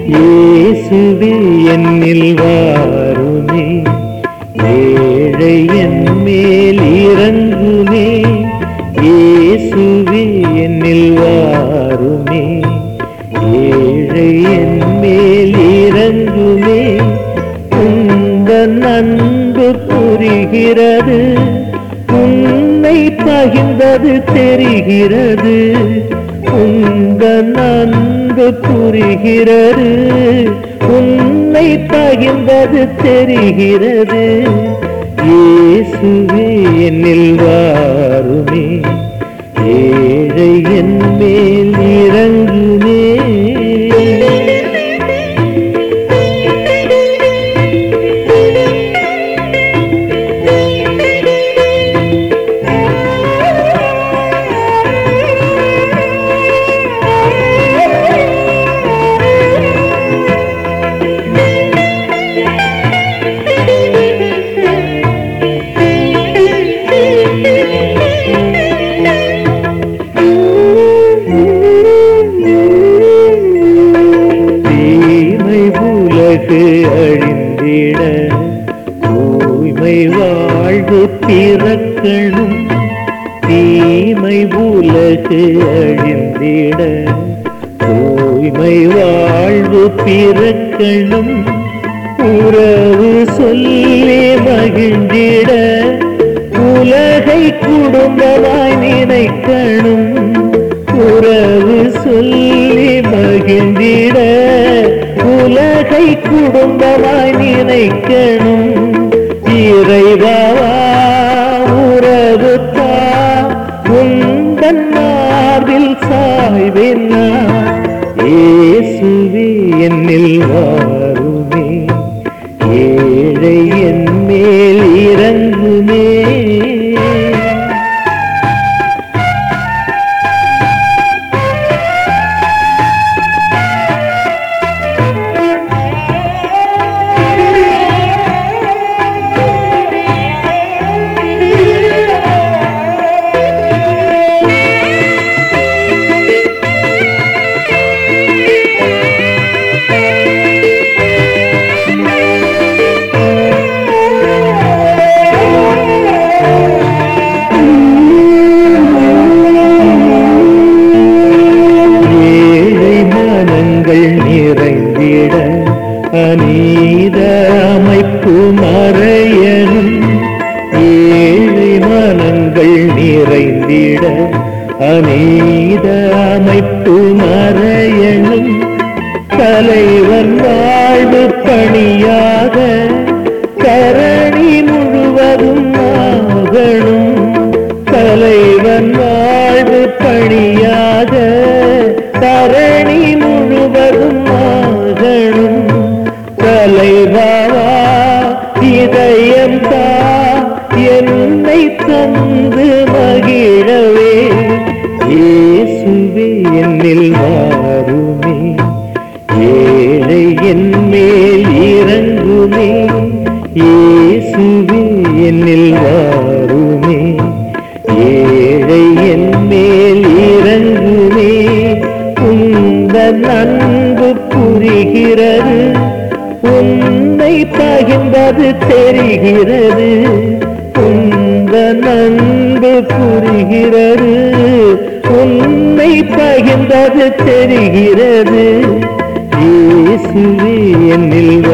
இயேசுவே என்னில் வாருமே, ஏழை என் மேல் இறங்குமே. இயேசுவே என்னில் வாருமே, ஏழை என் மேல் இறங்குமே. உந்தன் அன்பு புரிகிறது, உன்னை பகிர்ந்தது தெரிகிறது. உந்தன் அன்பு புரிகிறது, உன்னை பகிர்ந்தது தெரிகிறது. இயேசுவே என்னில் வாருமே, ஏழை என் மேல் இறங்குமே. அழிந்திட தூய்மை வாழ்வு பிறக்கணும். தீமை உலகு அழிந்திட தூய்மை வாழ்வு பிறக்கணும். உறவு சொல்லி மகிழ்ந்திட உலகை குடும்பமாய் நினைக்கணும். உறவு சொல்லி மகிழ்ந்திட உலகை குடும்பமாய் நினைக்கணும். இறைவா உறவு தா, உந்தன் மார்பில் சாய்வேன் நான். இயேசுவே என்னில் வாருமே, ஏழை என் மேல் இறங்குமே. நிறைந்திட அநீத அமைப்பு மறையணும். ஏழை மனங்கள் நிறைந்திட அநீத அமைப்பு மறையணும். தலைவன் வாழ்வு பணியாக கரணி முழுவதும் ஆகணும். தலைவன் வாழ்வு பணியாக கரணி முழுவதும் ஆகணும். தலைவா இதயம் தா, என்னை தந்து மகிழவே. இயேசுவே என்னில் வாருமே, ஏழை என் மேல் இறங்குமே. இயேசுவே என்னில் வாருமே, ஏழை என் மேல் இறங்குமே. உந்தன் அன்பு புரிகிறது, உன்னை பகிர்ந்தது தெரிகிறது. உந்தன் அன்பு புரிகிறது, உன்னை பகிர்ந்தது தெரிகிறது. இயேசுவே என்னில்